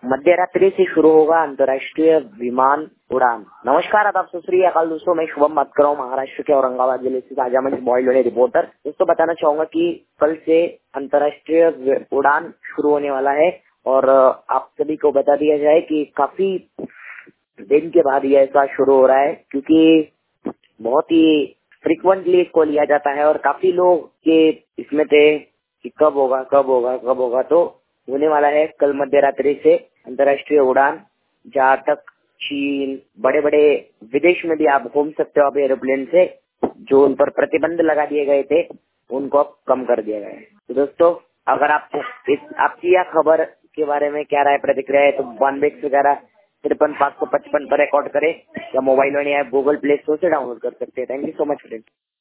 मध्य रात्रि से शुरू होगा अंतर्राष्ट्रीय विमान उड़ान। नमस्कार, आदाब, सत श्री अकाल दोस्तों, मैं शुभम बात कर रहा हूँ महाराष्ट्र के औरंगाबाद जिले से ताजा मंच बॉयल वाले रिपोर्टर। दोस्तों बताना चाहूंगा कि कल से अंतर्राष्ट्रीय उड़ान शुरू होने वाला है और आप सभी को बता दिया जाए कि काफी दिन के बाद ये ऐसा शुरू हो रहा है, क्योंकि बहुत ही फ्रिक्वेंटली इसको लिया जाता है और काफी लोग के इसमें थे कि कब होगा कब होगा कब होगा। तो होने वाला है कल मध्य रात्रि से अंतर्राष्ट्रीय उड़ान। जहाँ तक चीन, बड़े बड़े विदेश में भी आप घूम सकते हो आप एरोप्लेन से। जो उन पर प्रतिबंध लगा दिए गए थे उनको अब कम कर दिया गया है। तो दोस्तों, अगर आपको आपकी यह खबर के बारे में क्या राय प्रतिक्रिया है तो 9211 53 555 पर रिकॉर्ड करें या मोबाइल में ऐप गूगल प्ले स्टोर से डाउनलोड कर सकते हैं। Thank you so much friends.